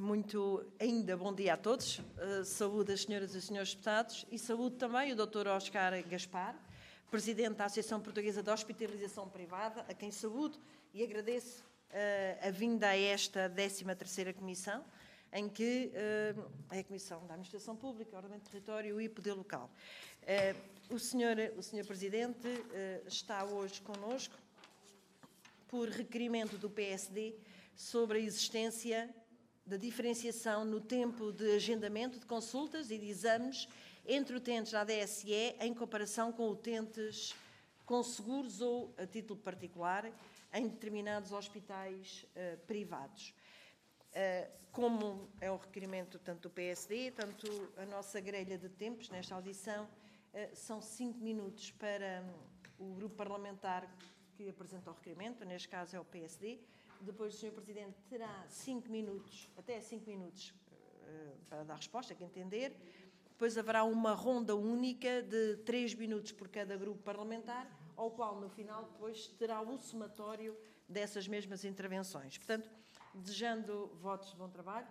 Ainda bom dia a todos. Saúde as senhoras e senhores deputados e saúde também o Dr. Óscar Gaspar, Presidente da Associação Portuguesa de Hospitalização Privada, a quem saúdo e agradeço a vinda a esta 13ª Comissão, em que é a Comissão da Administração Pública, Ordenamento do Território e Poder Local. O senhor Presidente está hoje connosco por requerimento do PSD sobre a existência da diferenciação no tempo de agendamento de consultas e de exames entre utentes da ADSE em comparação com utentes com seguros ou a título particular em determinados hospitais privados. Como é o requerimento tanto do PSD, tanto a nossa grelha de tempos nesta audição, são 5 minutos para o grupo parlamentar que apresenta o requerimento, neste caso é o PSD. Depois o Sr. Presidente terá 5 minutos, até 5 minutos, para dar resposta, que entender. Depois haverá uma ronda única de 3 minutos por cada grupo parlamentar, ao qual, no final, depois terá o somatório dessas mesmas intervenções. Portanto, desejando votos de bom trabalho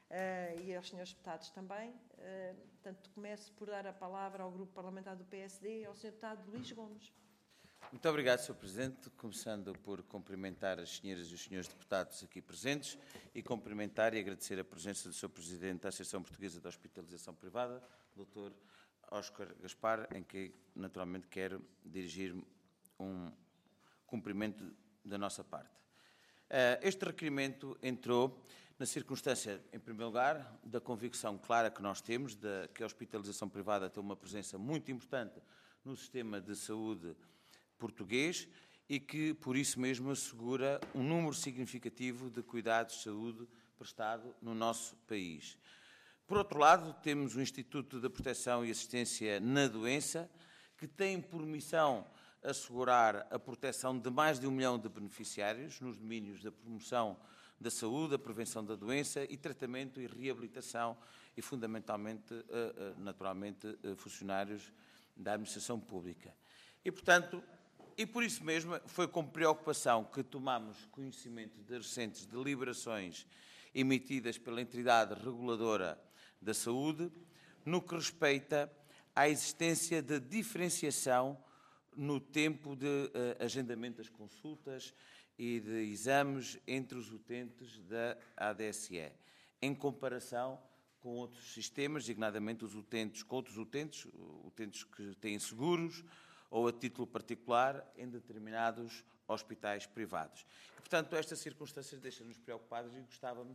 e aos senhores deputados também, portanto, começo por dar a palavra ao grupo parlamentar do PSD e ao Sr. Deputado Luís Gomes. Muito obrigado, Sr. Presidente. Começando por cumprimentar as senhoras e os senhores deputados aqui presentes e cumprimentar e agradecer a presença do Sr. Presidente da Associação Portuguesa de Hospitalização Privada, Dr. Óscar Gaspar, em que naturalmente quero dirigir um cumprimento da nossa parte. Este requerimento entrou na circunstância, em primeiro lugar, da convicção clara que nós temos de que a hospitalização privada tem uma presença muito importante no sistema de saúde português e que, por isso mesmo, assegura um número significativo de cuidados de saúde prestado no nosso país. Por outro lado, temos o Instituto da Proteção e Assistência na Doença, que tem por missão assegurar a proteção de mais de 1 milhão de beneficiários nos domínios da promoção da saúde, a prevenção da doença e tratamento e reabilitação e, fundamentalmente, naturalmente, funcionários da administração pública. E, portanto, e por isso mesmo foi com preocupação que tomamos conhecimento das recentes deliberações emitidas pela entidade reguladora da saúde, no que respeita à existência de diferenciação no tempo de agendamento das consultas e de exames entre os utentes da ADSE, em comparação com outros sistemas, designadamente os utentes, com outros utentes que têm seguros ou a título particular em determinados hospitais privados. E, portanto, estas circunstâncias deixam-nos preocupados e gostávamos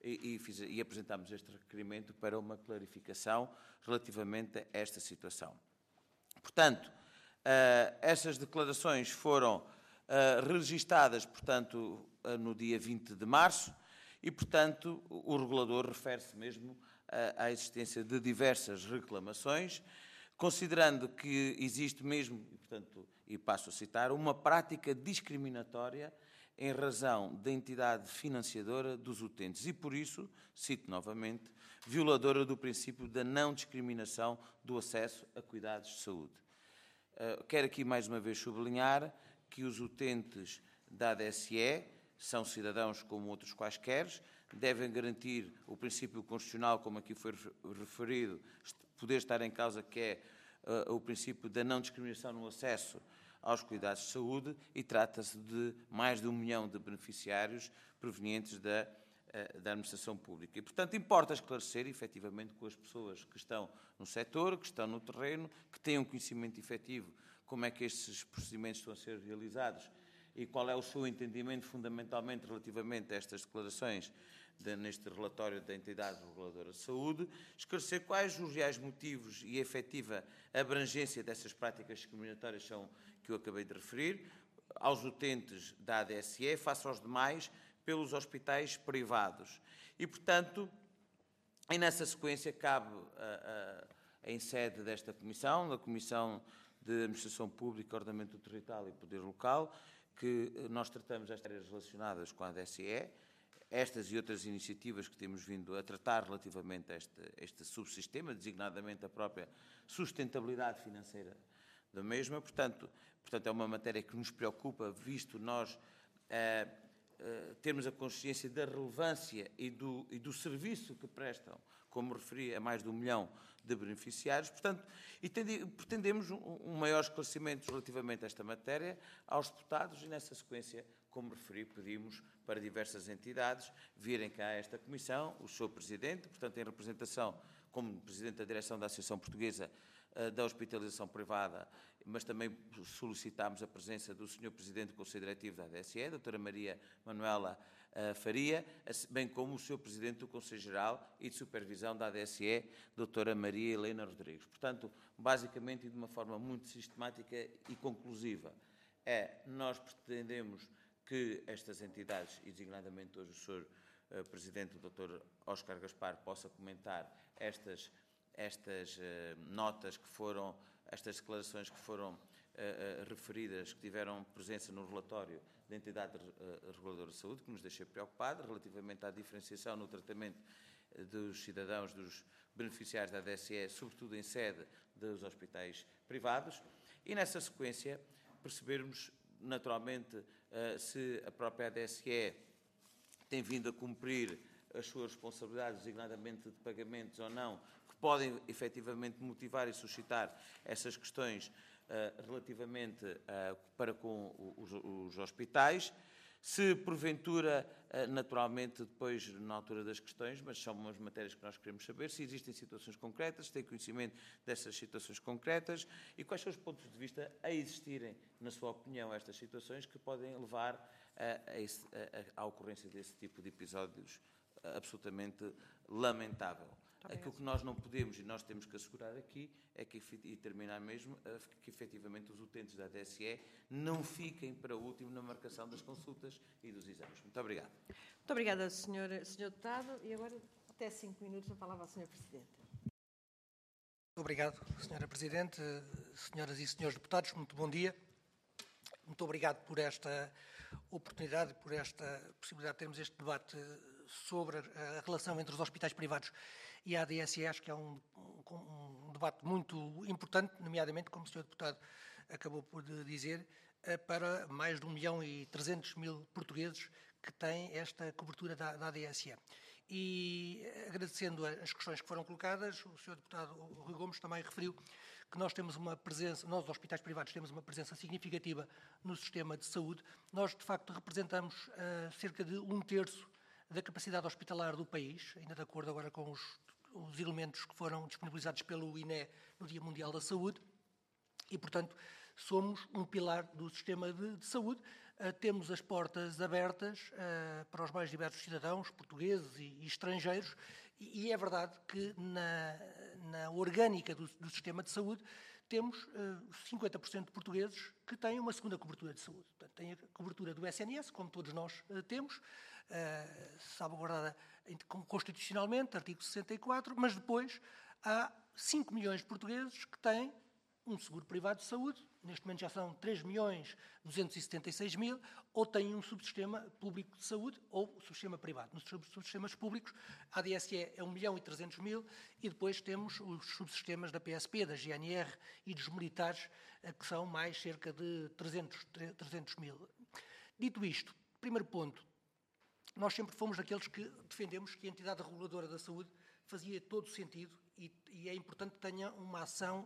e apresentámos este requerimento para uma clarificação relativamente a esta situação. Portanto, estas declarações foram registadas, portanto, no dia 20 de março e, portanto, o regulador refere-se mesmo à existência de diversas reclamações, considerando que existe mesmo, e, portanto, e passo a citar, uma prática discriminatória em razão da entidade financiadora dos utentes e, por isso, cito novamente, violadora do princípio da não discriminação do acesso a cuidados de saúde. Quero aqui mais uma vez sublinhar que os utentes da ADSE são cidadãos como outros quaisquer, devem garantir o princípio constitucional, como aqui foi referido, poder estar em causa, que é o princípio da não discriminação no acesso aos cuidados de saúde, e trata-se de mais de 1 milhão de beneficiários provenientes da administração pública. E, portanto, importa esclarecer, efetivamente, com as pessoas que estão no setor, que estão no terreno, que têm um conhecimento efetivo, como é que estes procedimentos estão a ser realizados e qual é o seu entendimento, fundamentalmente, relativamente a estas declarações neste relatório da entidade reguladora de saúde, esclarecer quais os reais motivos e a efetiva abrangência dessas práticas discriminatórias são que eu acabei de referir, aos utentes da ADSE, face aos demais, pelos hospitais privados. E, portanto, e nessa sequência cabe, em sede desta Comissão, da Comissão de Administração Pública, Ordenamento do Território e Poder Local, que nós tratamos estas áreas relacionadas com a ADSE, estas e outras iniciativas que temos vindo a tratar relativamente a este subsistema, designadamente a própria sustentabilidade financeira da mesma. Portanto, é uma matéria que nos preocupa, visto nós termos a consciência da relevância e do serviço que prestam, como referi, a mais de 1 milhão de beneficiários. Portanto, e pretendemos um maior esclarecimento relativamente a esta matéria aos deputados e, nessa sequência, como referi, pedimos para diversas entidades virem cá a esta Comissão, o Sr. Presidente, portanto, em representação, como Presidente da Direção da Associação Portuguesa da Hospitalização Privada, mas também solicitámos a presença do Sr. Presidente do Conselho Diretivo da ADSE, doutora Maria Manuela Faria, bem como o Sr. Presidente do Conselho Geral e de Supervisão da ADSE, doutora Maria Helena Rodrigues. Portanto, basicamente e de uma forma muito sistemática e conclusiva, nós pretendemos que estas entidades, e designadamente hoje o Sr. Presidente, o Dr. Óscar Gaspar, possa comentar estas notas que foram, estas declarações que foram referidas, que tiveram presença no relatório da entidade reguladora de saúde, que nos deixa preocupados relativamente à diferenciação no tratamento dos cidadãos, dos beneficiários da ADSE, sobretudo em sede dos hospitais privados, e nessa sequência percebermos naturalmente se a própria ADSE tem vindo a cumprir as suas responsabilidades, designadamente de pagamentos ou não, que podem efetivamente motivar e suscitar essas questões relativamente para com os hospitais. Se, porventura, naturalmente, depois, na altura das questões, mas são umas matérias que nós queremos saber, se existem situações concretas, se têm conhecimento dessas situações concretas e quais são os pontos de vista a existirem, na sua opinião, estas situações que podem levar à ocorrência desse tipo de episódios absolutamente lamentável. Aquilo que nós não podemos e nós temos que assegurar aqui é que, e terminar mesmo, que efetivamente os utentes da ADSE não fiquem para último na marcação das consultas e dos exames. Muito obrigado. Muito obrigada, Sr. Deputado. E agora, até 5 minutos, a palavra ao Sr. Presidente. Obrigado, Sra. Presidente, senhoras e senhores deputados, muito bom dia. Muito obrigado por esta oportunidade, por esta possibilidade de termos este debate sobre a relação entre os hospitais privados e a ADSE. Acho que é um debate muito importante, nomeadamente, como o Sr. Deputado acabou por dizer, para mais de 1.300.000 portugueses que têm esta cobertura da ADSE. E, agradecendo as questões que foram colocadas, o Sr. Deputado Rui Gomes também referiu que nós temos uma presença, nós, os hospitais privados, temos uma presença significativa no sistema de saúde. Nós, de facto, representamos cerca de 1/3 da capacidade hospitalar do país, ainda de acordo agora com os elementos que foram disponibilizados pelo INE no Dia Mundial da Saúde, e, portanto, somos um pilar do sistema de saúde. Temos as portas abertas para os mais diversos cidadãos, portugueses e estrangeiros, e é verdade que na orgânica do sistema de saúde temos 50% de portugueses que têm uma segunda cobertura de saúde. Portanto, têm a cobertura do SNS, como todos nós temos, salvaguardada constitucionalmente, artigo 64, mas depois há 5 milhões de portugueses que têm um seguro privado de saúde, neste momento já são 3.276.000, ou têm um subsistema público de saúde ou subsistema privado. Nos subsistemas públicos, a ADSE é 1.300.000 e depois temos os subsistemas da PSP, da GNR e dos militares, que são mais cerca de 300.000. Dito isto, primeiro ponto, nós sempre fomos daqueles que defendemos que a entidade reguladora da saúde fazia todo sentido e é importante que tenha uma ação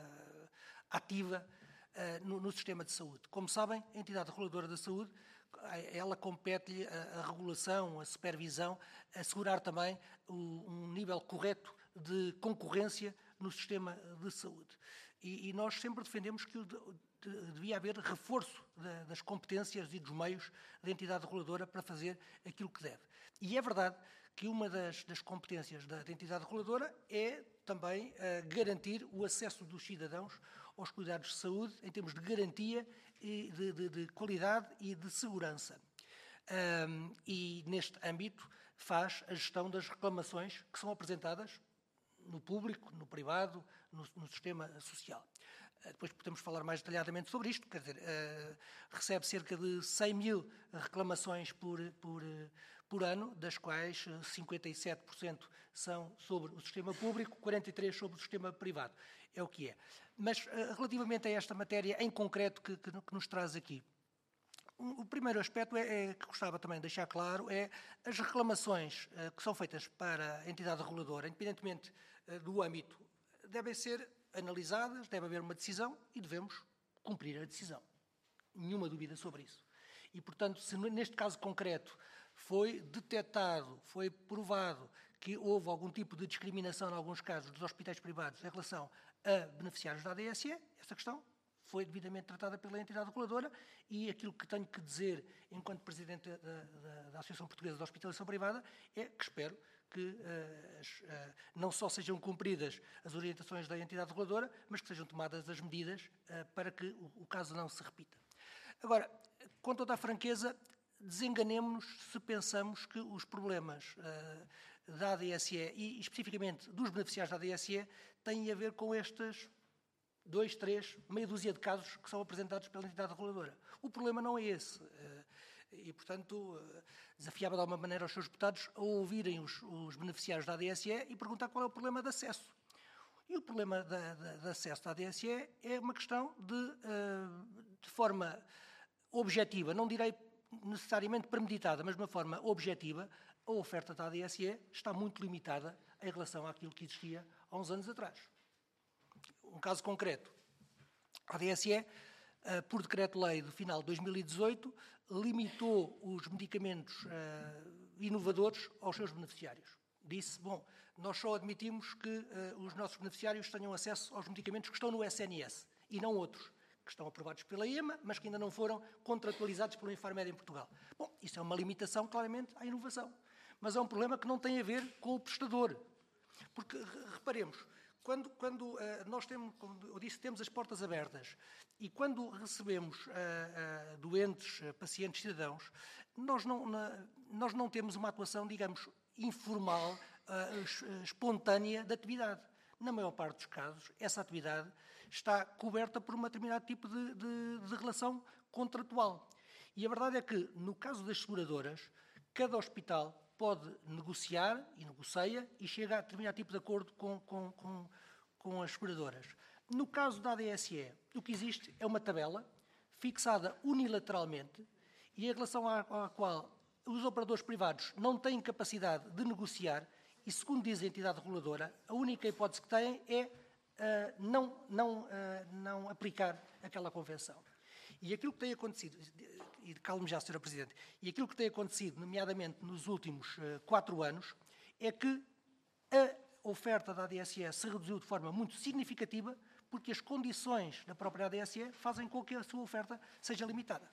ativa no sistema de saúde. Como sabem, a entidade reguladora da saúde, ela compete-lhe a regulação, a supervisão, assegurar também um nível correto de concorrência no sistema de saúde. E nós sempre defendemos que devia haver reforço das competências e dos meios da entidade reguladora para fazer aquilo que deve. E é verdade que uma das competências da entidade reguladora é também garantir o acesso dos cidadãos aos cuidados de saúde em termos de garantia, e de qualidade e de segurança. E neste âmbito faz a gestão das reclamações que são apresentadas no público, no privado, no sistema social. Depois podemos falar mais detalhadamente sobre isto, quer dizer, recebe cerca de 100.000 reclamações por ano, das quais 57% são sobre o sistema público, 43% sobre o sistema privado. É o que é. Mas, relativamente a esta matéria em concreto que nos traz aqui, O primeiro aspecto que gostava também de deixar claro é as reclamações que são feitas para a entidade reguladora, independentemente do âmbito, devem ser analisadas, deve haver uma decisão e devemos cumprir a decisão. Nenhuma dúvida sobre isso. E, portanto, se neste caso concreto foi detectado, foi provado que houve algum tipo de discriminação, em alguns casos, dos hospitais privados em relação a beneficiários da ADSE, essa questão foi devidamente tratada pela entidade reguladora e aquilo que tenho que dizer, enquanto Presidente da Associação Portuguesa de Hospitalização Privada, é que espero que não só sejam cumpridas as orientações da entidade reguladora, mas que sejam tomadas as medidas para que o caso não se repita. Agora, com toda a franqueza, desenganemo-nos se pensamos que os problemas da ADSE e especificamente dos beneficiários da ADSE têm a ver com estes 2, 3, meia dúzia de casos que são apresentados pela entidade reguladora. O problema não é esse. E, portanto, desafiava de alguma maneira os seus deputados a ouvirem os beneficiários da ADSE e perguntar qual é o problema de acesso. E o problema de acesso à ADSE é uma questão de forma objetiva, não direi necessariamente premeditada, mas de uma forma objetiva, a oferta da ADSE está muito limitada em relação àquilo que existia há uns anos atrás. Um caso concreto, a ADSE, por decreto-lei do final de 2018, limitou os medicamentos inovadores aos seus beneficiários. Disse, bom, nós só admitimos que os nossos beneficiários tenham acesso aos medicamentos que estão no SNS e não outros, que estão aprovados pela EMA, mas que ainda não foram contratualizados pelo Infarmed em Portugal. Bom, isso é uma limitação, claramente, à inovação. Mas é um problema que não tem a ver com o prestador. Porque, reparemos, quando nós temos, como eu disse, temos as portas abertas e quando recebemos doentes, pacientes, cidadãos, nós não temos uma atuação, digamos, informal, espontânea da atividade. Na maior parte dos casos, essa atividade está coberta por um determinado tipo de relação contratual. E a verdade é que, no caso das seguradoras, cada hospital pode negociar e negocia e chega a determinado tipo de acordo com as seguradoras. No caso da ADSE, o que existe é uma tabela fixada unilateralmente e em relação à qual os operadores privados não têm capacidade de negociar e, segundo diz a entidade reguladora, a única hipótese que têm é não aplicar aquela convenção. E aquilo que tem acontecido, e calme já, Sra. Presidente, e aquilo que tem acontecido, nomeadamente nos últimos 4 anos, é que a oferta da ADSE se reduziu de forma muito significativa porque as condições da própria ADSE fazem com que a sua oferta seja limitada.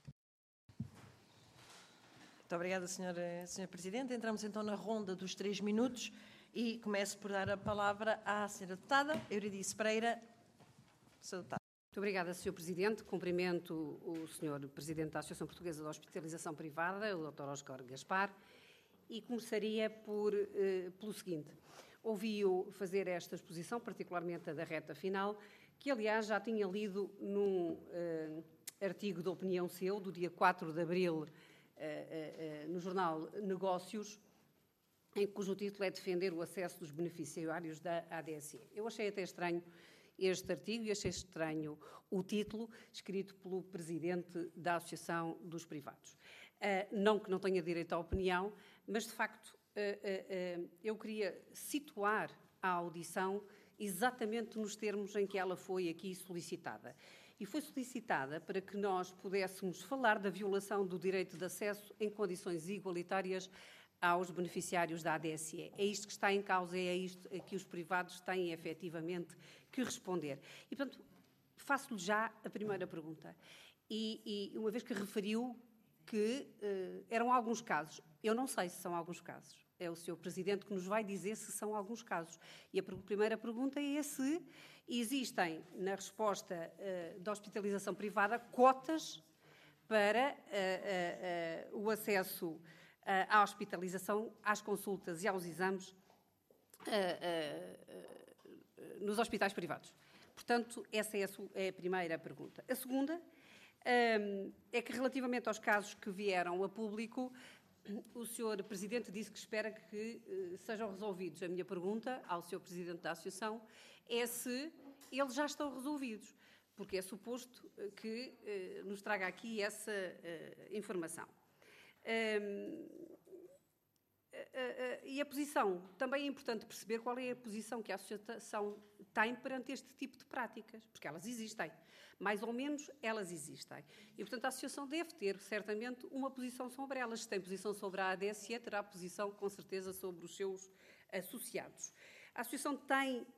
Muito obrigada, Sra. Presidente. Entramos então na ronda dos 3 minutos e começo por dar a palavra à Sra. Deputada Euridice Pereira. Sra. Deputada. Muito obrigada, Sr. Presidente. Cumprimento o Sr. Presidente da Associação Portuguesa de Hospitalização Privada, o Dr. Óscar Gaspar, e começaria pelo seguinte. Ouvi-o fazer esta exposição, particularmente a da reta final, que, aliás, já tinha lido num artigo de opinião seu, do dia 4 de abril, no jornal Negócios, cujo título é Defender o acesso dos beneficiários da ADSE. Eu achei até estranho este artigo e achei estranho o título, escrito pelo Presidente da Associação dos Privados. Não que não tenha direito à opinião, mas, de facto, eu queria situar a audição exatamente nos termos em que ela foi aqui solicitada. E foi solicitada para que nós pudéssemos falar da violação do direito de acesso em condições igualitárias aos beneficiários da ADSE. É isto que está em causa, é isto a que os privados têm efetivamente que responder. E, portanto, faço-lhe já a primeira pergunta. E uma vez que referiu que eram alguns casos, eu não sei se são alguns casos. É o Sr. Presidente que nos vai dizer se são alguns casos. E a primeira pergunta é se existem, na resposta da hospitalização privada, cotas para o acesso à hospitalização, às consultas e aos exames nos hospitais privados. Portanto, essa é a primeira pergunta. A segunda é que, relativamente aos casos que vieram a público, o Sr. Presidente disse que espera que sejam resolvidos. A minha pergunta ao Sr. Presidente da Associação é se eles já estão resolvidos. porque é suposto que nos traga aqui essa informação. E a posição, também é importante perceber qual é a posição que a associação tem perante este tipo de práticas, porque elas existem, mais ou menos elas existem. E, portanto, a associação deve ter, certamente, uma posição sobre elas. Se tem posição sobre a ADSE, terá posição, com certeza, sobre os seus associados. A associação tem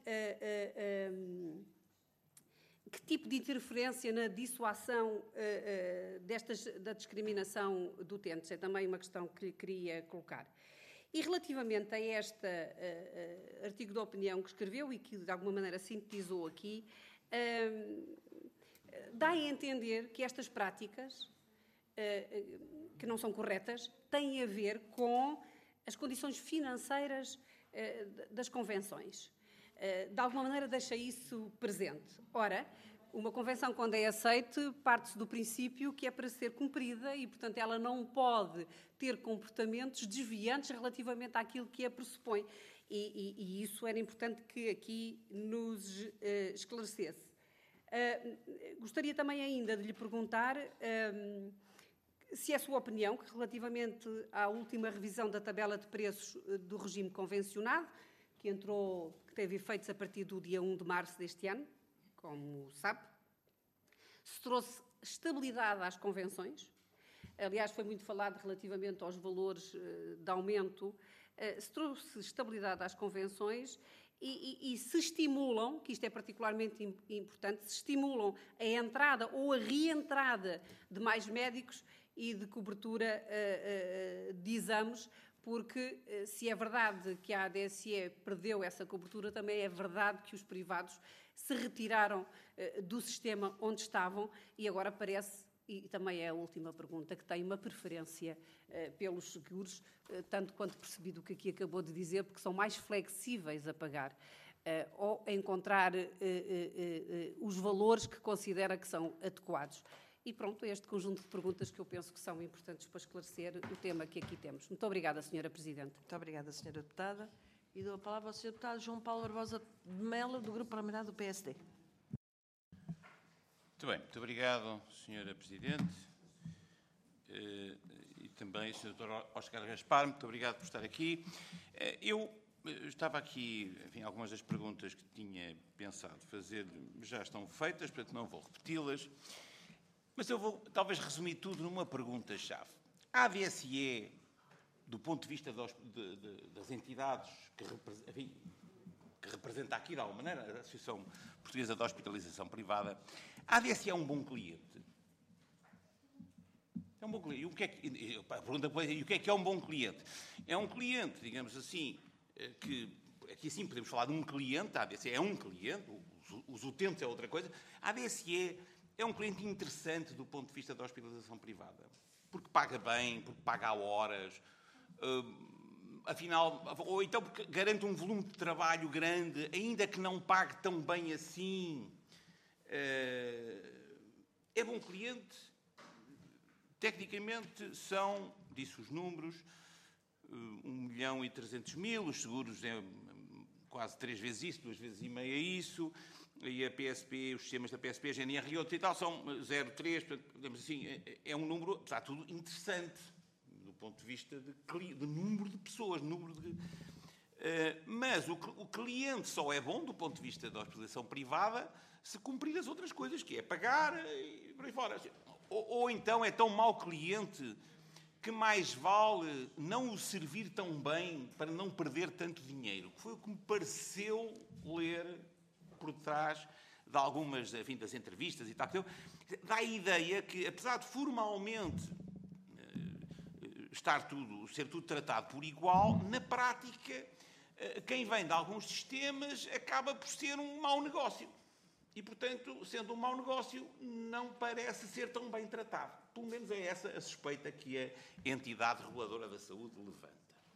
que tipo de interferência na dissuasão da discriminação de utentes? É também uma questão que lhe queria colocar. E relativamente a este artigo de opinião que escreveu e que, de alguma maneira, sintetizou aqui, dá a entender que estas práticas, que não são corretas, têm a ver com as condições financeiras das convenções. De alguma maneira deixa isso presente. Ora, uma convenção, quando é aceite, parte-se do princípio que é para ser cumprida e, portanto, ela não pode ter comportamentos desviantes relativamente àquilo que a pressupõe. E isso era importante que aqui nos esclarecesse. Gostaria também ainda de lhe perguntar se é a sua opinião que, relativamente à última revisão da tabela de preços do regime convencionado, que teve efeitos a partir do dia 1 de março deste ano, como sabe, se trouxe estabilidade às convenções. Aliás, foi muito falado relativamente aos valores de aumento. Se trouxe estabilidade às convenções e se estimulam, que isto é particularmente importante, se estimulam a entrada ou a reentrada de mais médicos e de cobertura de exames, porque se é verdade que a ADSE perdeu essa cobertura, também é verdade que os privados se retiraram do sistema onde estavam e agora parece, e também é a última pergunta, que tem uma preferência pelos seguros, tanto quanto percebi do que aqui acabou de dizer, porque são mais flexíveis a pagar ou a encontrar os valores que considera que são adequados. E pronto, é este conjunto de perguntas que eu penso que são importantes para esclarecer o tema que aqui temos. Muito obrigada, Sra. Presidente. Muito obrigada, Sra. Deputada. E dou a palavra ao Sr. Deputado João Paulo Barbosa de Melo, do Grupo Parlamentar do PSD. Muito bem, muito obrigado, Sra. Presidente. E também, Sr. Dr. Óscar Gaspar, muito obrigado por estar aqui. Eu estava aqui, enfim, algumas das perguntas que tinha pensado fazer já estão feitas, portanto não vou repeti-las. Mas eu vou, talvez, resumir tudo numa pergunta-chave. A ADSE, do ponto de vista das entidades que representa aqui, de alguma maneira, a Associação Portuguesa de Hospitalização Privada, a ADSE é um bom cliente? É um bom cliente. A pergunta é, e o que é um bom cliente? É um cliente, digamos assim, que aqui sim podemos falar de um cliente, a ADSE é um cliente, os utentes é outra coisa. A ADSE é um cliente interessante do ponto de vista da hospitalização privada, porque paga bem, porque paga a horas, afinal, ou então porque garante um volume de trabalho grande, ainda que não pague tão bem assim. É bom cliente. Tecnicamente são, disse os números, 1.300.000, os seguros é quase 3 vezes isso, 2 vezes e meia isso, e a PSP, os sistemas da PSP, a GNR e outros e tal, são 0,3, portanto, digamos assim, é um número, apesar de tudo, interessante, do ponto de vista de número de pessoas, mas o cliente só é bom, do ponto de vista da hospitalização privada, se cumprir as outras coisas, que é pagar e por aí fora. Ou então é tão mau cliente que mais vale não o servir tão bem para não perder tanto dinheiro, que foi o que me pareceu ler por trás de algumas, enfim, das entrevistas e tal. Dá a ideia que, apesar de formalmente ser tudo tratado por igual, na prática, quem vem de alguns sistemas acaba por ser um mau negócio. E, portanto, sendo um mau negócio, não parece ser tão bem tratado. Pelo menos é essa a suspeita que a entidade reguladora da saúde levanta.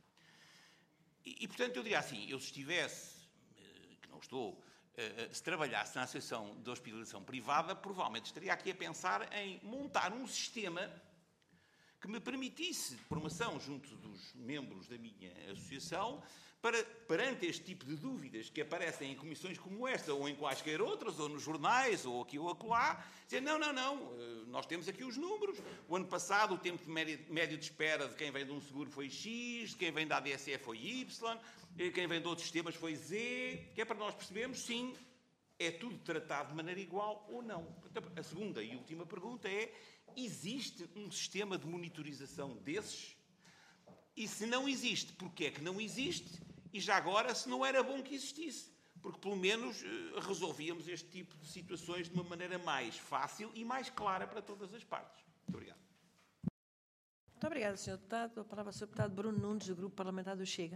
E portanto, eu diria assim, eu se estivesse, que não estou, se trabalhasse na Associação de Hospitalização Privada, provavelmente estaria aqui a pensar em montar um sistema que me permitisse formação junto dos membros da minha associação perante este tipo de dúvidas que aparecem em comissões como esta, ou em quaisquer outras, ou nos jornais, ou aqui ou acolá, dizer, não, nós temos aqui os números. O ano passado o tempo médio de espera de quem vem de um seguro foi X, de quem vem da ADSE foi Y, quem vem de outros sistemas foi Z, que é para nós percebermos, sim, é tudo tratado de maneira igual ou não. A segunda e última pergunta é, existe um sistema de monitorização desses? E se não existe, porquê é que não existe? E já agora, se não era bom que existisse? Porque pelo menos resolvíamos este tipo de situações de uma maneira mais fácil e mais clara para todas as partes. Muito obrigado. Muito obrigada, Sr. Deputado. A palavra ao Sr. Deputado Bruno Nunes, do Grupo Parlamentar do Chega.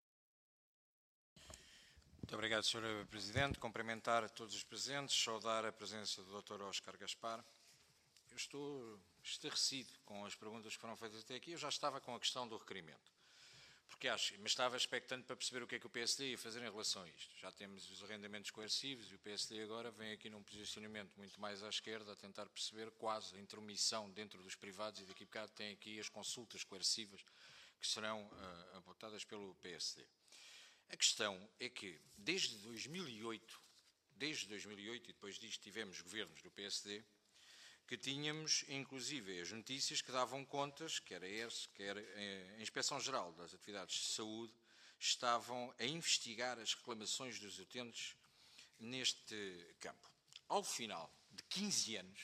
Muito obrigado, Sr. Presidente. Cumprimentar a todos os presentes, saudar a presença do Dr. Óscar Gaspar. Eu estou estarrecido com as perguntas que foram feitas até aqui. Eu já estava com a questão do requerimento, mas estava expectante para perceber o que é que o PSD ia fazer em relação a isto. Já temos os arrendamentos coercivos e o PSD agora vem aqui num posicionamento muito mais à esquerda a tentar perceber quase a intromissão dentro dos privados e daqui a bocado tem aqui as consultas coercivas que serão apontadas pelo PSD. A questão é que desde 2008 e depois disto tivemos governos do PSD, que tínhamos, inclusive, as notícias que davam contas, quer a ERSE, quer a Inspeção-Geral das Atividades de Saúde, estavam a investigar as reclamações dos utentes neste campo. Ao final de 15 anos,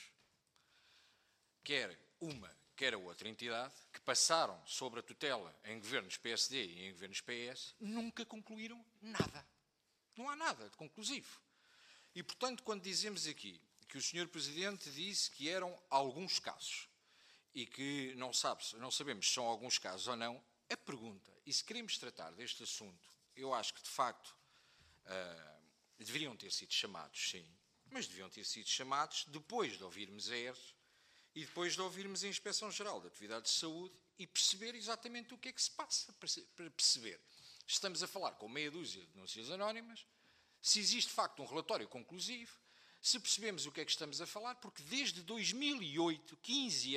quer uma, quer a outra entidade, que passaram sobre a tutela em governos PSD e em governos PS, nunca concluíram nada. Não há nada de conclusivo. E, portanto, quando dizemos aqui que o Sr. Presidente disse que eram alguns casos e que não sabemos se são alguns casos ou não, a pergunta, e se queremos tratar deste assunto, eu acho que, de facto, deveriam ter sido chamados, sim, mas deviam ter sido chamados depois de ouvirmos a ERS e depois de ouvirmos a Inspeção-Geral de Atividades de Saúde e perceber exatamente o que é que se passa, para perceber. Estamos a falar com meia dúzia de denúncias anónimas, se existe, de facto, um relatório conclusivo, se percebemos o que é que estamos a falar, porque desde 2008, 15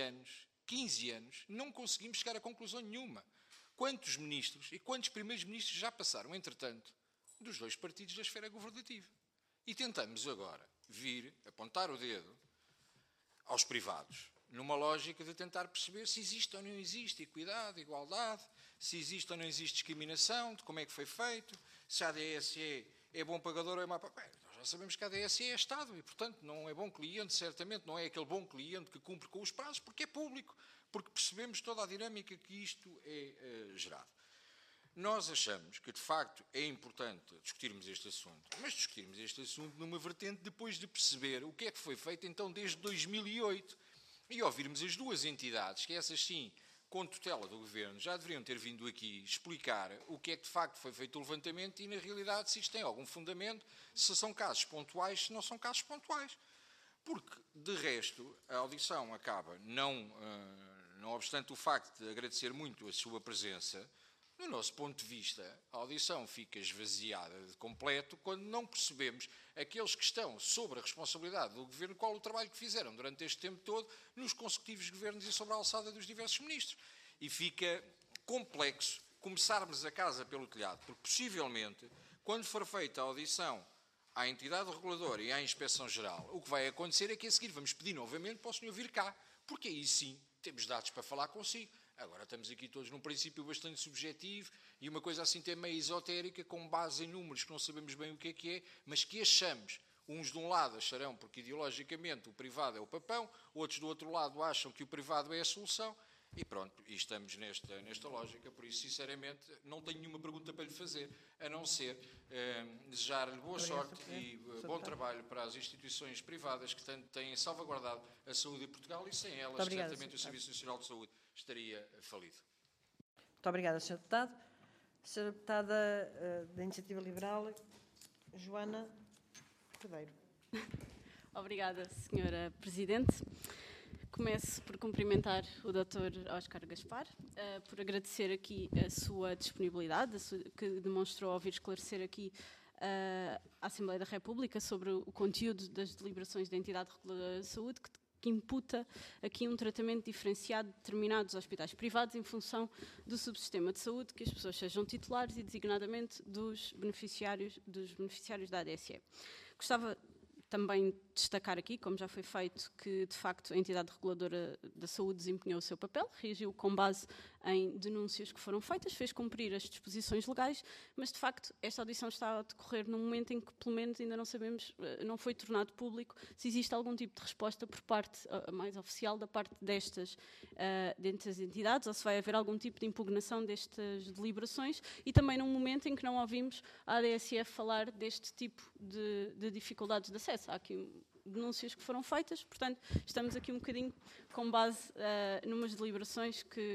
anos, não conseguimos chegar a conclusão nenhuma. Quantos ministros e quantos primeiros ministros já passaram, entretanto, dos dois partidos da esfera governativa? E tentamos agora vir apontar o dedo aos privados, numa lógica de tentar perceber se existe ou não existe equidade, igualdade, se existe ou não existe discriminação, de como é que foi feito, se a ADSE é bom pagador ou é mau pagador. Já sabemos que a ADSE é Estado e, portanto, não é bom cliente, certamente não é aquele bom cliente que cumpre com os prazos, porque é público, porque percebemos toda a dinâmica que isto é gerado. Nós achamos que, de facto, é importante discutirmos este assunto, mas discutirmos este assunto numa vertente depois de perceber o que é que foi feito, então, desde 2008, e ouvirmos as duas entidades, que essas sim, com tutela do Governo, já deveriam ter vindo aqui explicar o que é que de facto foi feito o levantamento e, na realidade, se isto tem algum fundamento, se são casos pontuais, se não são casos pontuais. Porque, de resto, a audição acaba, não obstante o facto de agradecer muito a sua presença, no nosso ponto de vista, a audição fica esvaziada de completo quando não percebemos aqueles que estão sobre a responsabilidade do Governo, qual o trabalho que fizeram durante este tempo todo nos consecutivos governos e sobre a alçada dos diversos ministros. E fica complexo começarmos a casa pelo telhado, porque possivelmente, quando for feita a audição à entidade reguladora e à Inspeção-Geral, o que vai acontecer é que a seguir vamos pedir novamente para o senhor vir cá, porque aí sim temos dados para falar consigo. Agora estamos aqui todos num princípio bastante subjetivo e uma coisa assim até meio esotérica, com base em números que não sabemos bem o que é, mas que achamos. Uns de um lado acharão porque ideologicamente o privado é o papão, outros do outro lado acham que o privado é a solução e pronto, e estamos nesta lógica. Por isso, sinceramente, não tenho nenhuma pergunta para lhe fazer, a não ser desejar-lhe boa sorte e bom trabalho para as instituições privadas que tanto têm salvaguardado a saúde em Portugal e sem elas, certamente, o Serviço Nacional de Saúde estaria falido. Muito obrigada, Sr. Deputado. Sra. Deputada da Iniciativa Liberal, Joana Cordeiro. Obrigada, Sra. Presidente. Começo por cumprimentar o Dr. Óscar Gaspar, por agradecer aqui a sua disponibilidade, que demonstrou ao vir esclarecer aqui a Assembleia da República sobre o conteúdo das deliberações da Entidade Reguladora de Saúde, que imputa aqui um tratamento diferenciado de determinados hospitais privados em função do subsistema de saúde, que as pessoas sejam titulares e designadamente dos beneficiários da ADSE. Gostava também destacar aqui, como já foi feito, que de facto a entidade reguladora da saúde desempenhou o seu papel, reagiu com base em denúncias que foram feitas, fez cumprir as disposições legais, mas de facto esta audição está a decorrer num momento em que pelo menos ainda não sabemos, não foi tornado público se existe algum tipo de resposta por parte mais oficial da parte destas entidades, ou se vai haver algum tipo de impugnação destas deliberações, e também num momento em que não ouvimos a ADSE falar deste tipo de dificuldades de acesso. Há aqui denúncias que foram feitas, portanto, estamos aqui um bocadinho com base numas deliberações que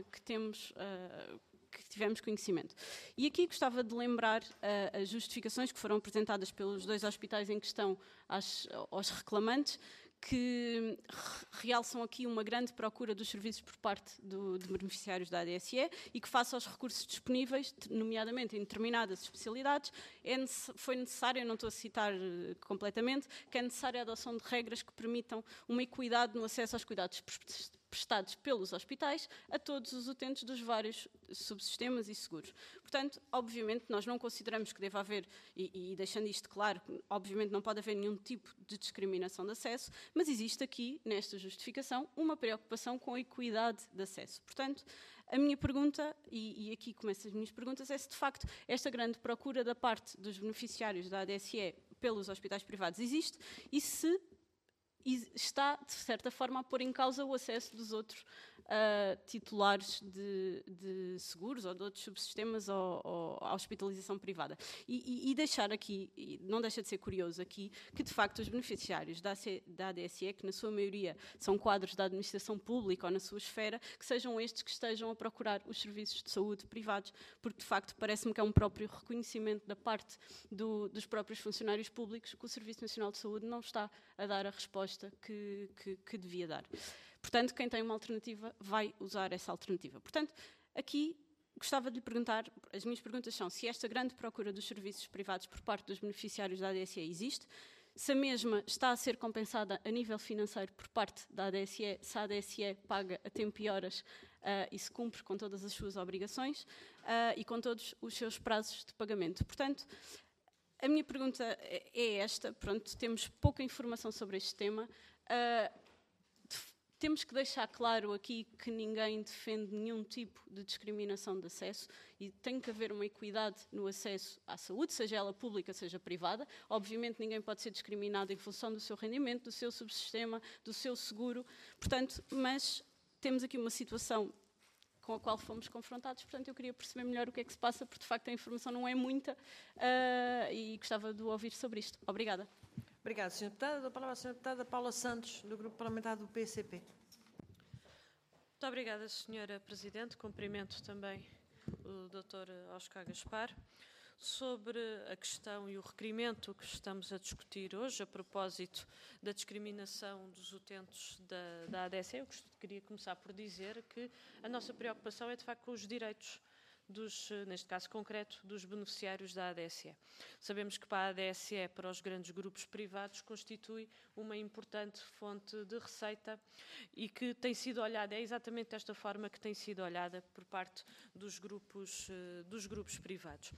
tivemos conhecimento. E aqui gostava de lembrar as justificações que foram apresentadas pelos 2 hospitais em questão aos reclamantes, que realçam aqui uma grande procura dos serviços por parte de beneficiários da ADSE e que, face aos recursos disponíveis, nomeadamente em determinadas especialidades, foi necessário, eu não estou a citar completamente, que é necessária a adoção de regras que permitam uma equidade no acesso aos cuidados prestados pelos hospitais a todos os utentes dos vários subsistemas e seguros. Portanto, obviamente, nós não consideramos que deva haver, e deixando isto claro, obviamente não pode haver nenhum tipo de discriminação de acesso, mas existe aqui, nesta justificação, uma preocupação com a equidade de acesso. Portanto, a minha pergunta, e aqui começam as minhas perguntas, é se de facto esta grande procura da parte dos beneficiários da ADSE pelos hospitais privados existe e se está, de certa forma, a pôr em causa o acesso dos outros titulares de seguros ou de outros subsistemas à hospitalização privada. E deixar aqui, e não deixa de ser curioso aqui, que de facto os beneficiários da ADSE, que na sua maioria são quadros da administração pública ou na sua esfera, que sejam estes que estejam a procurar os serviços de saúde privados, porque de facto parece-me que é um próprio reconhecimento da parte dos próprios funcionários públicos que o Serviço Nacional de Saúde não está a dar a resposta que devia dar. Portanto, quem tem uma alternativa vai usar essa alternativa. Portanto, aqui gostava de lhe perguntar, as minhas perguntas são se esta grande procura dos serviços privados por parte dos beneficiários da ADSE existe, se a mesma está a ser compensada a nível financeiro por parte da ADSE, se a ADSE paga a tempo e horas e se cumpre com todas as suas obrigações e com todos os seus prazos de pagamento. Portanto, a minha pergunta é esta, pronto, temos pouca informação sobre este tema. Temos que deixar claro aqui que ninguém defende nenhum tipo de discriminação de acesso e tem que haver uma equidade no acesso à saúde, seja ela pública, seja privada. Obviamente ninguém pode ser discriminado em função do seu rendimento, do seu subsistema, do seu seguro. Portanto, mas temos aqui uma situação com a qual fomos confrontados, portanto eu queria perceber melhor o que é que se passa, porque de facto a informação não é muita e gostava de ouvir sobre isto. Obrigada. Obrigada, Sra. Deputada. A palavra à Sra. Deputada Paula Santos, do Grupo Parlamentar do PCP. Muito obrigada, Sra. Presidente. Cumprimento também o Dr. Óscar Gaspar. Sobre a questão e o requerimento que estamos a discutir hoje, a propósito da discriminação dos utentes da ADSE, eu queria começar por dizer que a nossa preocupação é, de facto, com os direitos neste caso concreto, dos beneficiários da ADSE. Sabemos que para a ADSE, para os grandes grupos privados, constitui uma importante fonte de receita e que tem sido olhada, é exatamente desta forma que tem sido olhada por parte dos grupos privados.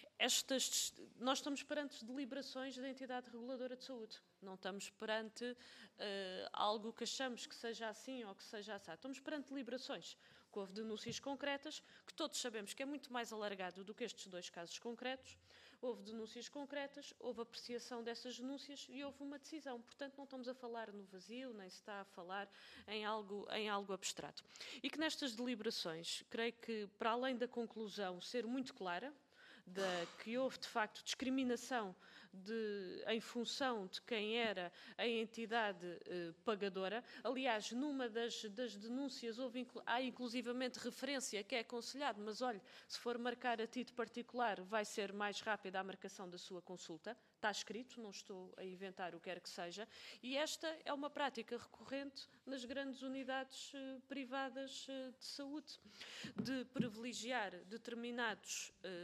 Nós estamos perante deliberações da entidade reguladora de saúde. Não estamos perante algo que achamos que seja assim ou que seja assado. Estamos perante deliberações, que houve denúncias concretas, que todos sabemos que é muito mais alargado do que estes 2 casos concretos. Houve denúncias concretas, houve apreciação dessas denúncias e houve uma decisão. Portanto, não estamos a falar no vazio, nem se está a falar em algo abstrato. E que nestas deliberações, creio que, para além da conclusão ser muito clara, que houve, de facto, discriminação em função de quem era a entidade pagadora. Aliás, numa das denúncias há inclusivamente referência que é aconselhado, mas olhe, se for marcar a título particular, vai ser mais rápida a marcação da sua consulta. Está escrito, não estou a inventar o que quer que seja. E esta é uma prática recorrente nas grandes unidades privadas de saúde, de privilegiar determinados utentes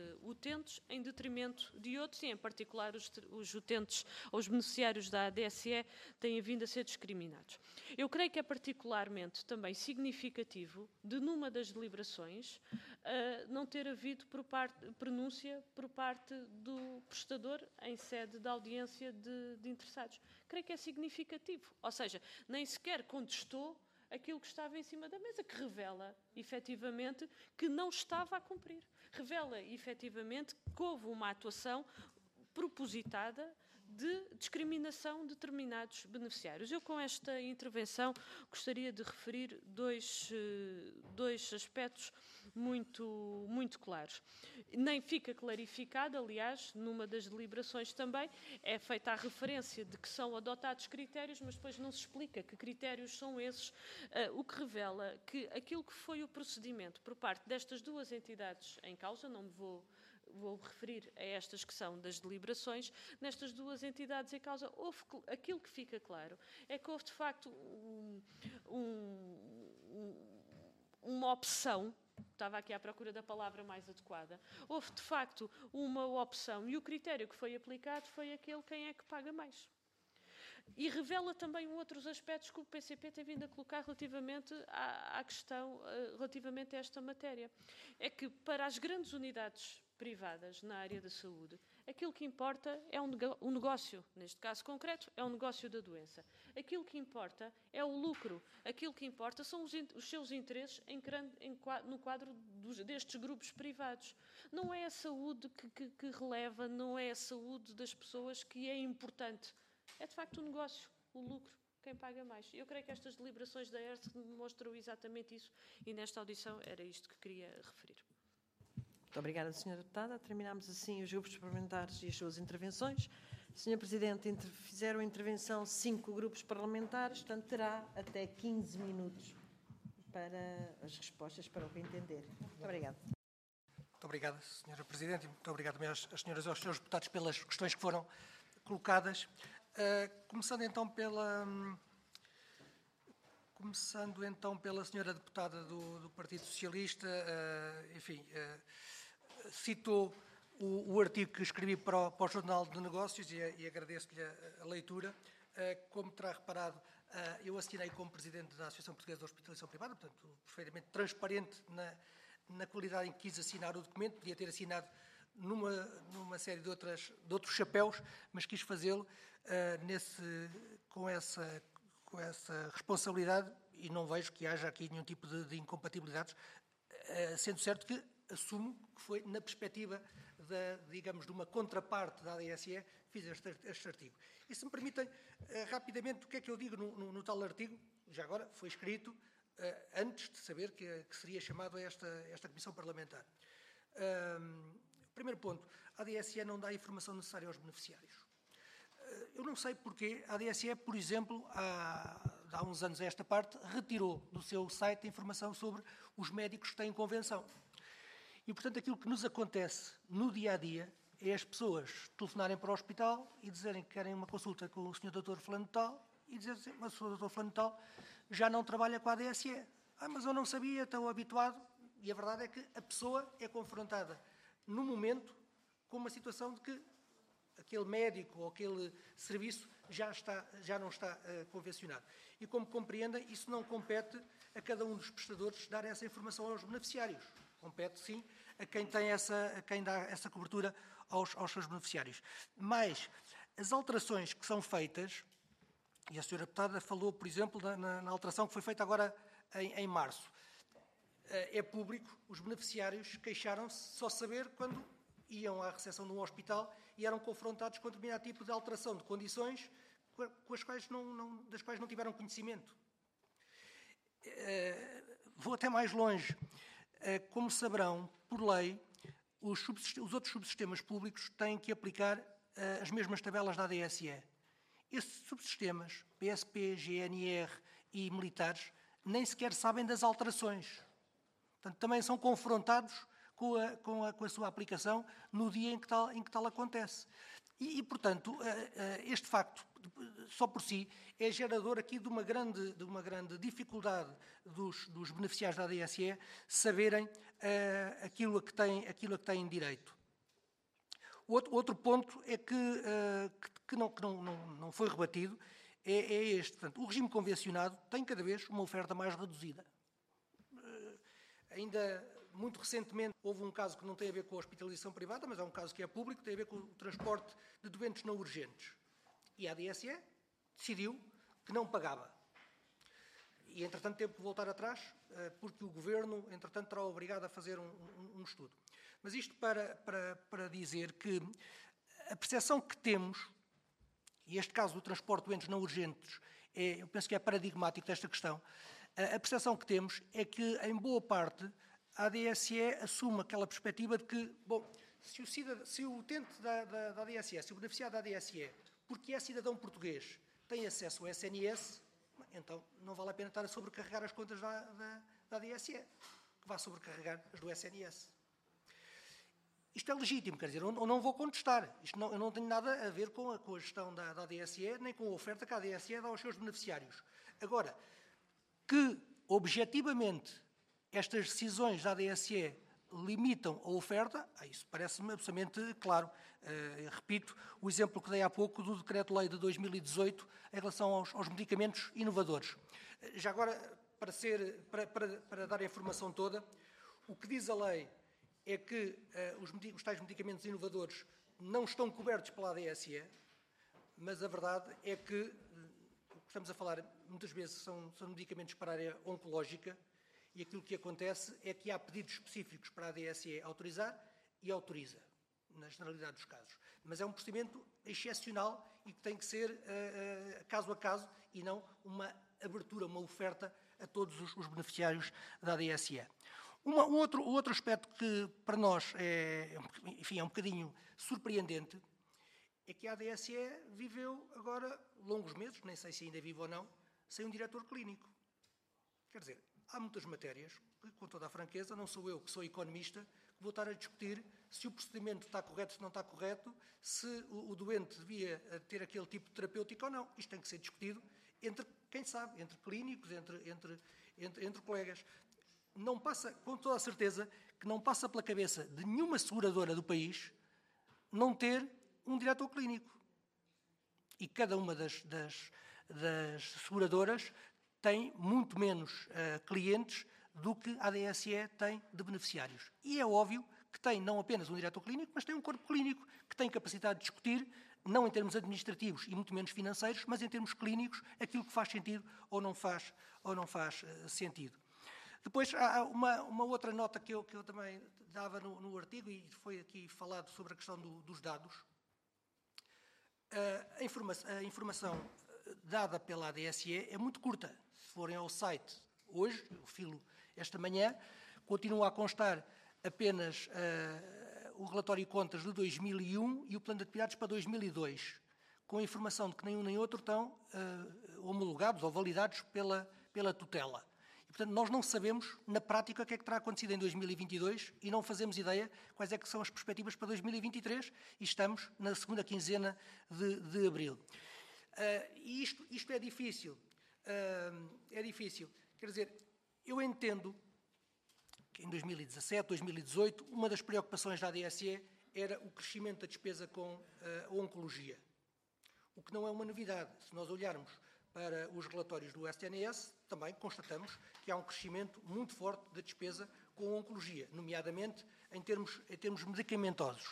utentes em detrimento de outros e, em particular, os utentes ou os beneficiários da ADSE têm vindo a ser discriminados. Eu creio que é particularmente também significativo de, numa das deliberações, não ter havido pronúncia por parte do prestador em sede de audiência de interessados. Creio que é significativo, ou seja, nem sequer contestou aquilo que estava em cima da mesa, que revela, efetivamente, que não estava a cumprir. Revela, efetivamente, que houve uma atuação propositada de discriminação de determinados beneficiários. Eu, com esta intervenção, gostaria de referir dois aspectos muito claros. Nem fica clarificado, aliás, numa das deliberações também, é feita a referência de que são adotados critérios, mas depois não se explica que critérios são esses, o que revela que aquilo que foi o procedimento por parte destas duas entidades em causa, não me vou referir a estas que são das deliberações, nestas duas entidades em causa, aquilo que fica claro é que houve, de facto, uma opção, estava aqui à procura da palavra mais adequada, houve, de facto, uma opção e o critério que foi aplicado foi aquele quem é que paga mais. E revela também outros aspectos que o PCP tem vindo a colocar relativamente à questão, relativamente a esta matéria. É que para as grandes unidades privadas na área da saúde, aquilo que importa é um negócio, neste caso concreto, é um negócio da doença. Aquilo que importa é o lucro, aquilo que importa são os seus interesses no quadro destes grupos privados. Não é a saúde que releva, não é a saúde das pessoas que é importante. É de facto o negócio, o lucro, quem paga mais. Eu creio que estas deliberações da ERSE demonstram exatamente isso e nesta audição era isto que queria referir. Muito obrigada, Sra. Deputada. Terminamos assim os grupos parlamentares e as suas intervenções. Sr. Presidente, fizeram intervenção 5 grupos parlamentares, portanto terá até 15 minutos para as respostas, para o que entender. Muito obrigada. Muito obrigado, Sra. Presidente, e muito obrigado também às senhoras e aos senhores deputados pelas questões que foram colocadas. Começando então pela senhora deputada do Partido Socialista, citou o artigo que escrevi para o Jornal de Negócios e agradeço-lhe a leitura. Como terá reparado, eu assinei como Presidente da Associação Portuguesa de Hospitalização Privada, portanto, perfeitamente transparente na qualidade em que quis assinar o documento, podia ter assinado numa série de outros chapéus, mas quis fazê-lo com essa responsabilidade e não vejo que haja aqui nenhum tipo de incompatibilidades, sendo certo que assumo que foi na perspectiva de uma contraparte da ADSE fiz este artigo. E se me permitem, rapidamente, o que é que eu digo no tal artigo, já agora foi escrito antes de saber que seria chamado a esta comissão parlamentar. Primeiro ponto, a ADSE não dá a informação necessária aos beneficiários. Eu não sei porque a ADSE, por exemplo, há uns anos a esta parte, retirou do seu site a informação sobre os médicos que têm convenção. E, portanto, aquilo que nos acontece no dia-a-dia é as pessoas telefonarem para o hospital e dizerem que querem uma consulta com o Sr. Dr. Fulano de Tal e dizerem assim, mas o Sr. Dr. Fulano de Tal já não trabalha com a ADSE. Mas eu não sabia, estou habituado. E a verdade é que a pessoa é confrontada no momento com uma situação de que aquele médico ou aquele serviço já não está convencionado. E como compreendem, isso não compete a cada um dos prestadores dar essa informação aos beneficiários. Compete, sim, a quem dá essa cobertura aos seus beneficiários. Mas as alterações que são feitas, e a Sra. Deputada falou, por exemplo, na alteração que foi feita agora em março, é público, os beneficiários queixaram-se só saber quando iam à recepção de um hospital e eram confrontados com determinado tipo de alteração de condições das quais não tiveram conhecimento. Vou até mais longe. Como saberão, por lei, os outros subsistemas públicos têm que aplicar as mesmas tabelas da ADSE. Esses subsistemas, PSP, GNR e militares, nem sequer sabem das alterações. Portanto, também são confrontados com a sua aplicação no dia em que tal acontece. E, portanto, este facto, só por si, é gerador aqui de uma grande dificuldade dos beneficiários da ADSE saberem aquilo a que têm direito. Outro ponto é que não foi rebatido, é este. Portanto, o regime convencionado tem cada vez uma oferta mais reduzida. Ainda muito recentemente houve um caso que não tem a ver com a hospitalização privada, mas é um caso que é público, tem a ver com o transporte de doentes não urgentes. E a ADSE decidiu que não pagava. E, entretanto, teve que voltar atrás, porque o Governo, entretanto, terá obrigado a fazer um estudo. Mas isto para dizer que a percepção que temos, e este caso do transporte de doentes não urgentes, eu penso que é paradigmático desta questão, a percepção que temos é que, em boa parte, a ADSE assume aquela perspectiva de que, bom, se o utente da ADSE, se o beneficiário da ADSE, porque é cidadão português, tem acesso ao SNS, então não vale a pena estar a sobrecarregar as contas da ADSE, que vá sobrecarregar as do SNS. Isto é legítimo, quer dizer, eu não vou contestar. Eu não tenho nada a ver com a gestão da ADSE, nem com a oferta que a ADSE dá aos seus beneficiários. Agora, que, objetivamente, estas decisões da ADSE limitam a oferta, isso parece-me absolutamente claro. Repito o exemplo que dei há pouco do Decreto-Lei de 2018 em relação aos medicamentos inovadores. Já agora, para dar a informação toda, o que diz a lei é que os tais medicamentos inovadores não estão cobertos pela ADSE, mas a verdade é que o que estamos a falar muitas vezes são medicamentos para a área oncológica, e aquilo que acontece é que há pedidos específicos para a ADSE autorizar e autoriza, na generalidade dos casos. Mas é um procedimento excepcional e que tem que ser caso a caso e não uma abertura, uma oferta a todos os beneficiários da ADSE. Um outro aspecto que para nós é um bocadinho surpreendente é que a ADSE viveu agora longos meses, nem sei se ainda vive ou não, sem um diretor clínico. Quer dizer, há muitas matérias, com toda a franqueza, não sou eu que sou economista, que vou estar a discutir se o procedimento está correto, se não está correto, se o doente devia ter aquele tipo de terapêutico ou não. Isto tem que ser discutido entre, quem sabe, entre clínicos, entre colegas. Não passa, com toda a certeza, que não passa pela cabeça de nenhuma seguradora do país não ter um diretor clínico. E cada uma das seguradoras tem muito menos clientes do que a ADSE tem de beneficiários. E é óbvio que tem não apenas um diretor clínico, mas tem um corpo clínico que tem capacidade de discutir, não em termos administrativos e muito menos financeiros, mas em termos clínicos, aquilo que faz sentido ou não faz sentido. Depois, há uma outra nota que eu também dava no artigo, e foi aqui falado sobre a questão dos dados. A informação dada pela ADSE é muito curta. Se forem ao site hoje, eu filo esta manhã, continua a constar apenas o relatório de contas de 2001 e o plano de atividades para 2002, com a informação de que nenhum nem outro estão homologados ou validados pela tutela. E, portanto, nós não sabemos, na prática, o que é que terá acontecido em 2022 e não fazemos ideia quais é que são as perspectivas para 2023 e estamos na segunda quinzena de abril. E isto é difícil. Quer dizer, eu entendo que em 2017, 2018, uma das preocupações da ADSE era o crescimento da despesa com a oncologia. O que não é uma novidade. Se nós olharmos para os relatórios do SNS, também constatamos que há um crescimento muito forte da despesa com a oncologia, nomeadamente em termos medicamentosos.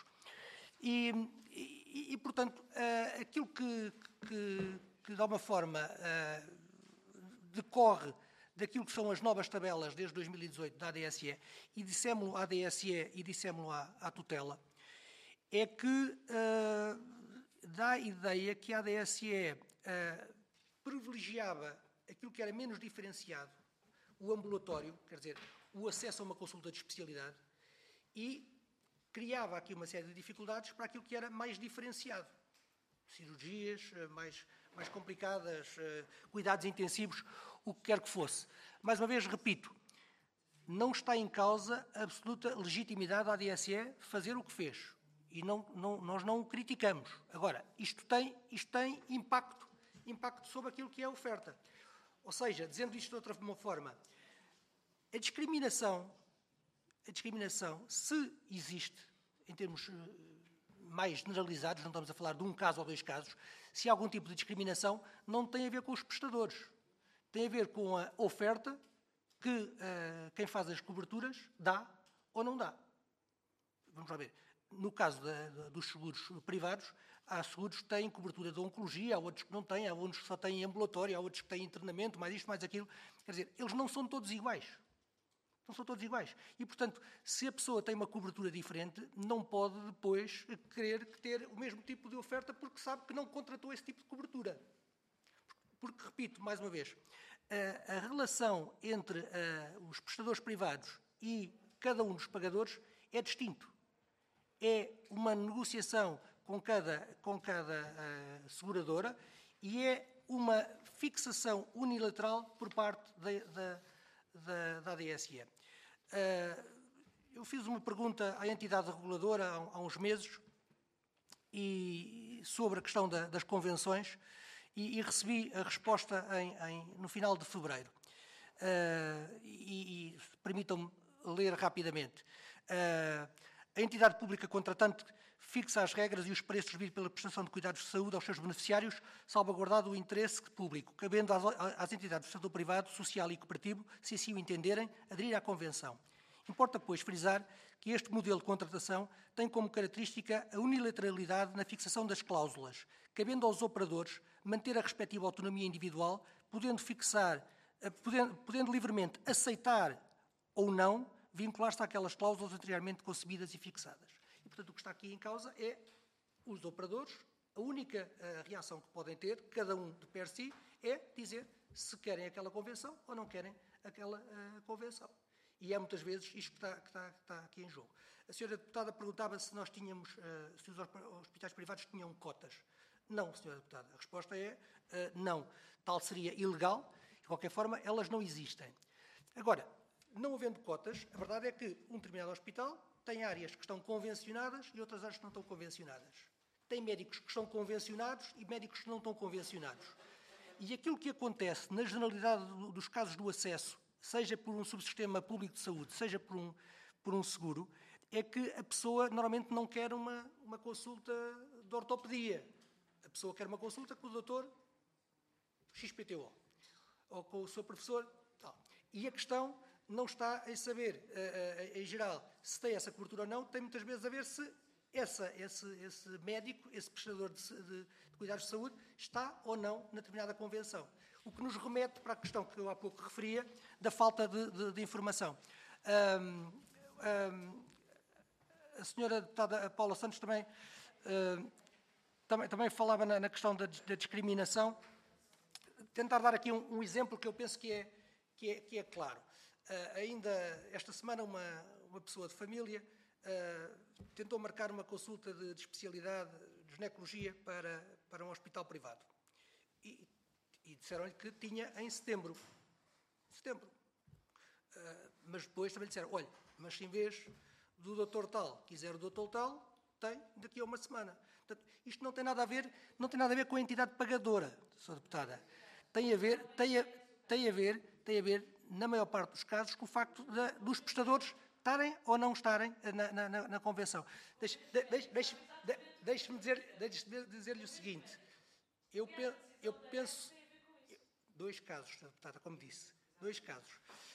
E portanto, aquilo que de alguma forma decorre daquilo que são as novas tabelas desde 2018 da ADSE, e dissemos-lo à ADSE e dissemos-lo à tutela, é que dá a ideia que a ADSE privilegiava aquilo que era menos diferenciado, o ambulatório, quer dizer, o acesso a uma consulta de especialidade, e criava aqui uma série de dificuldades para aquilo que era mais diferenciado. Cirurgias mais complicadas, cuidados intensivos, o que quer que fosse. Mais uma vez, repito, não está em causa a absoluta legitimidade da ADSE fazer o que fez. E nós não o criticamos. Agora, isto tem impacto sobre aquilo que é a oferta. Ou seja, dizendo isto de outra forma, a discriminação, se existe, em termos mais generalizados, não estamos a falar de um caso ou 2 casos, se há algum tipo de discriminação, não tem a ver com os prestadores. Tem a ver com a oferta que quem faz as coberturas dá ou não dá. Vamos lá ver. No caso dos seguros privados, há seguros que têm cobertura de oncologia, há outros que não têm, há outros que só têm ambulatório, há outros que têm internamento, mais isto, mais aquilo. Quer dizer, eles não são todos iguais. Não são todos iguais. E, portanto, se a pessoa tem uma cobertura diferente, não pode depois querer ter o mesmo tipo de oferta porque sabe que não contratou esse tipo de cobertura. Porque, repito, mais uma vez, a relação entre os prestadores privados e cada um dos pagadores é distinto. É uma negociação com cada seguradora e é uma fixação unilateral por parte da ADSE. Eu fiz uma pergunta à entidade reguladora há uns meses sobre a questão das convenções e recebi a resposta no final de fevereiro. Permitam-me ler rapidamente. A entidade pública contratante fixa as regras e os preços devidos pela prestação de cuidados de saúde aos seus beneficiários, salvaguardado o interesse público, cabendo às entidades do setor privado, social e cooperativo, se assim o entenderem, aderir à Convenção. Importa, pois, frisar que este modelo de contratação tem como característica a unilateralidade na fixação das cláusulas, cabendo aos operadores manter a respectiva autonomia individual, podendo livremente aceitar ou não vincular-se àquelas cláusulas anteriormente concebidas e fixadas. E, portanto, o que está aqui em causa é os operadores, a única reação que podem ter, cada um de per si, é dizer se querem aquela convenção ou não querem aquela convenção. E é muitas vezes isto que está aqui em jogo. A senhora deputada perguntava se nós tínhamos, se os hospitais privados tinham cotas. Não, senhora deputada, a resposta é não. Tal seria ilegal, de qualquer forma, elas não existem. Agora, não havendo cotas, a verdade é que um determinado hospital tem áreas que estão convencionadas e outras áreas que não estão convencionadas. Tem médicos que estão convencionados e médicos que não estão convencionados. E aquilo que acontece na generalidade dos casos do acesso, seja por um subsistema público de saúde, seja por um seguro, é que a pessoa normalmente não quer uma consulta de ortopedia. A pessoa quer uma consulta com o doutor XPTO ou com o seu professor tal. E a questão não está em saber, em geral, se tem essa cobertura ou não, tem muitas vezes a ver se esse médico, esse prestador de cuidados de saúde, está ou não na determinada convenção. O que nos remete para a questão que eu há pouco referia, da falta de informação. A senhora deputada Paula Santos também falava na questão da discriminação. Tentar dar aqui um exemplo que eu penso que é claro. Ainda esta semana uma pessoa de família tentou marcar uma consulta de especialidade de ginecologia para um hospital privado. E disseram-lhe que tinha em setembro. Mas depois também lhe disseram, olha, mas se em vez do doutor tal quiser o doutor tal, tem daqui a uma semana. Portanto, isto não tem nada a ver com a entidade pagadora, Sra. Deputada. Tem a ver, na maior parte dos casos, com o facto dos prestadores estarem ou não estarem na convenção. Deixe-me dizer-lhe o seguinte. Eu penso... 2 casos, Sra. Deputada, como disse. 2 casos.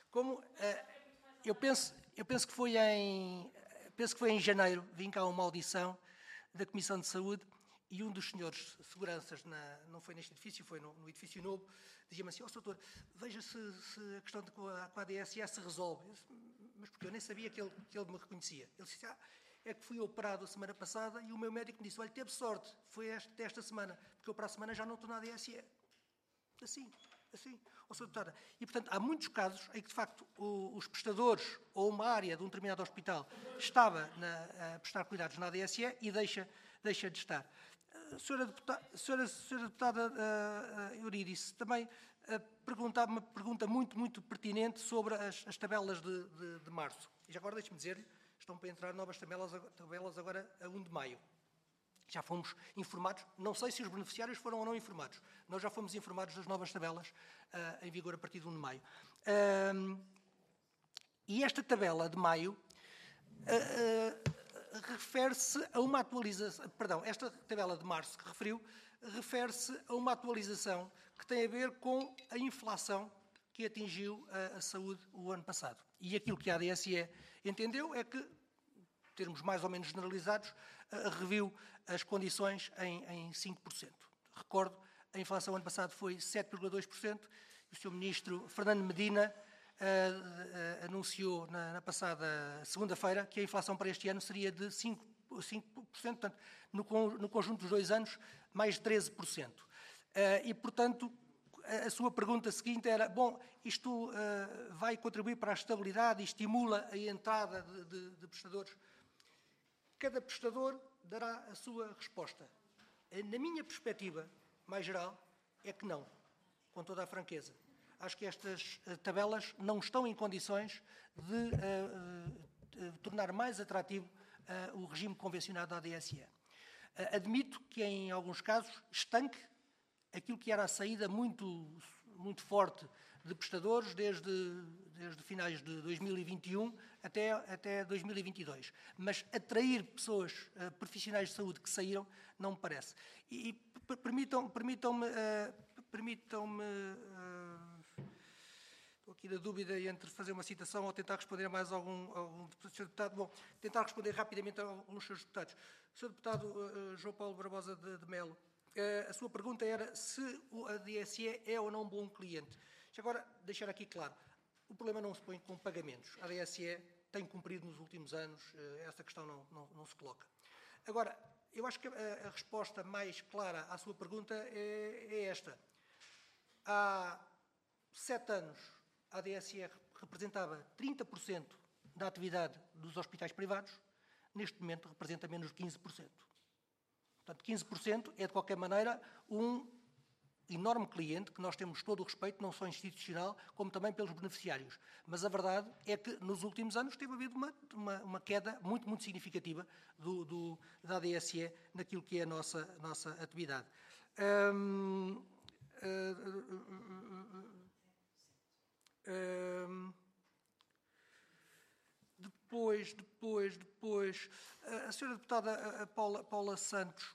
Eu penso que foi em janeiro, vim cá a uma audição da Comissão de Saúde e um dos senhores seguranças, não foi neste edifício, foi no edifício novo, dizia-me assim, doutor, veja se a questão com a ADSE se resolve. Eu disse, mas porque eu nem sabia que ele me reconhecia. Ele disse, é que fui operado a semana passada e o meu médico me disse, olha, teve sorte, foi esta semana, porque eu para a semana já não estou na ADSE. Assim. Sra. Deputada. E, portanto, há muitos casos em que, de facto, os prestadores ou uma área de um determinado hospital estava a prestar cuidados na ADSE e deixa de estar. Sra. Deputada Eurídice também perguntava uma pergunta muito, muito pertinente sobre as tabelas de março. E já agora deixe-me dizer-lhe, estão para entrar novas tabelas agora a 1 de maio. Já fomos informados, não sei se os beneficiários foram ou não informados, nós já fomos informados das novas tabelas em vigor a partir de 1 de maio. E esta tabela de maio refere-se a uma atualização, perdão, esta tabela de março que referiu, refere-se a uma atualização que tem a ver com a inflação que atingiu a saúde o ano passado. E aquilo que a ADSE entendeu é que, em termos mais ou menos generalizados, reviu as condições em 5%. Recordo, a inflação ano passado foi 7,2% e o Sr. Ministro Fernando Medina anunciou na passada segunda-feira que a inflação para este ano seria de 5%, portanto, no conjunto dos 2 anos, mais de 13%. E, portanto, a sua pergunta seguinte era, bom, isto vai contribuir para a estabilidade e estimula a entrada de prestadores? Cada prestador dará a sua resposta. Na minha perspectiva mais geral, é que não, com toda a franqueza. Acho que estas tabelas não estão em condições de tornar mais atrativo o regime convencionado da ADSE. Admito que, em alguns casos, estanque aquilo que era a saída muito forte de prestadores desde finais de 2021 até 2022. Mas atrair pessoas, profissionais de saúde que saíram, não me parece. E permitam-me estou aqui na dúvida entre fazer uma citação ou tentar responder a mais algum Sr. Deputado. Bom, tentar responder rapidamente a alguns Srs. Deputados. Sr. Deputado João Paulo Barbosa de Melo, a sua pergunta era se a ADSE é ou não um bom cliente. Agora, deixar aqui claro, o problema não se põe com pagamentos. A ADSE tem cumprido nos últimos anos, essa questão não se coloca. Agora, eu acho que a resposta mais clara à sua pergunta é esta. Há 7 anos, a ADSE representava 30% da atividade dos hospitais privados, neste momento representa menos de 15%. Portanto, 15% é, de qualquer maneira, um enorme cliente que nós temos todo o respeito, não só institucional, como também pelos beneficiários. Mas a verdade é que, nos últimos anos, teve havido uma queda muito significativa da ADSE naquilo que é a nossa atividade. Depois, a senhora deputada Paula Santos,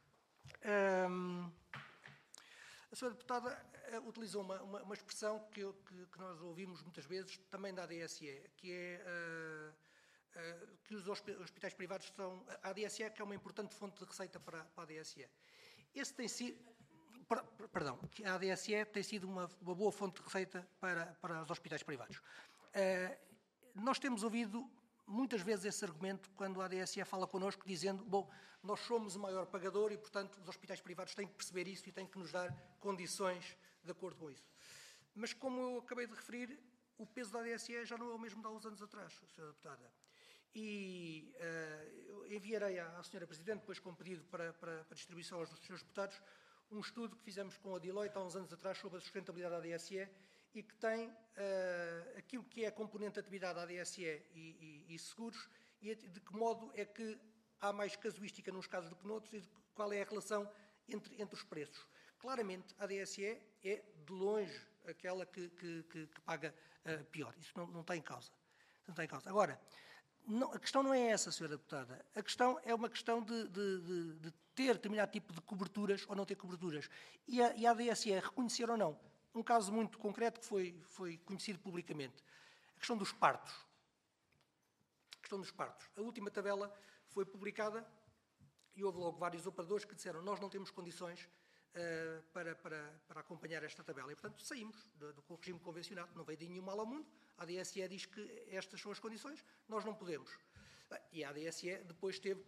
a senhora deputada utilizou uma expressão que nós ouvimos muitas vezes, também da ADSE, que é que os hospitais privados são... A ADSE que é uma importante fonte de receita para a ADSE. Esse tem sido... Perdão, que a ADSE tem sido uma boa fonte de receita para os hospitais privados. Nós temos ouvido muitas vezes esse argumento quando a ADSE fala connosco, dizendo, bom, nós somos o maior pagador e, portanto, os hospitais privados têm que perceber isso e têm que nos dar condições de acordo com isso. Mas, como eu acabei de referir, o peso da ADSE já não é o mesmo de há uns anos atrás, Sra. Deputada. E enviarei à Sra. Presidente, depois com pedido para distribuição aos Srs. Deputados, um estudo que fizemos com a Deloitte há uns anos atrás sobre a sustentabilidade da ADSE e que tem aquilo que é a componente de atividade da ADSE e seguros e de que modo é que há mais casuística nos casos do que noutros e qual é a relação entre os preços. Claramente, a ADSE é, de longe, aquela que paga pior. Isso não está em causa. Não está em causa. Agora, a questão não é essa, Sra. Deputada. A questão é uma questão de ter determinado tipo de coberturas ou não ter coberturas. E a ADSE reconhecer ou não. Um caso muito concreto que foi conhecido publicamente. A questão dos partos. A questão dos partos. A última tabela foi publicada e houve logo vários operadores que disseram nós não temos condições para acompanhar esta tabela. E, portanto, saímos do regime convencionado. Não veio de nenhum mal ao mundo. A ADSE diz que estas são as condições, nós não podemos. E a ADSE depois teve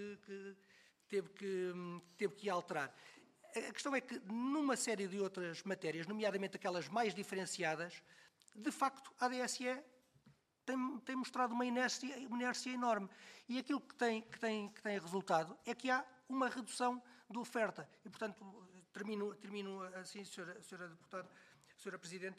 que alterar. A questão é que, numa série de outras matérias, nomeadamente aquelas mais diferenciadas, de facto, a ADSE tem mostrado uma inércia enorme. E aquilo que tem resultado é que há uma redução de oferta. E, portanto, termino assim, Sra. Deputada, Sra. Presidente,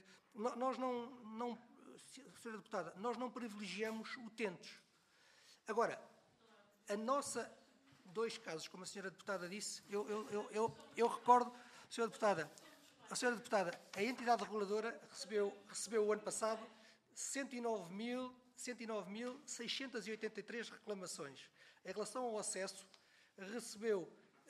Sra. Deputada, nós não privilegiamos utentes. Agora, a nossa... 2 casos, como a Sra. Deputada disse, eu recordo, Sra. Deputada, a entidade reguladora recebeu o ano passado 109.683 reclamações. Em relação ao acesso, recebeu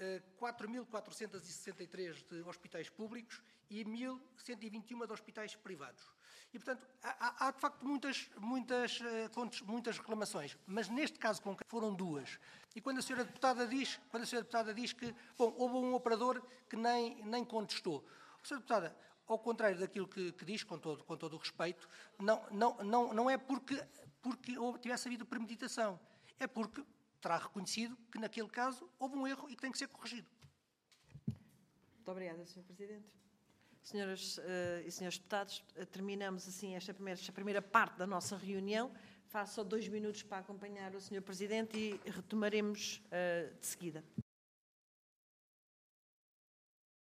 4.463 de hospitais públicos e 1.121 de hospitais privados. E, portanto, há de facto muitas reclamações, mas neste caso concreto foram duas. E quando a senhora deputada diz que, bom, houve um operador que nem contestou. Senhora deputada, ao contrário daquilo que diz, com todo o respeito, não é porque tivesse havido premeditação, é porque terá reconhecido que naquele caso houve um erro e que tem que ser corrigido. Muito obrigada, Sr. Presidente. Senhoras e senhores deputados, terminamos assim esta primeira parte da nossa reunião. Faço só 2 minutos para acompanhar o Sr. Presidente e retomaremos de seguida.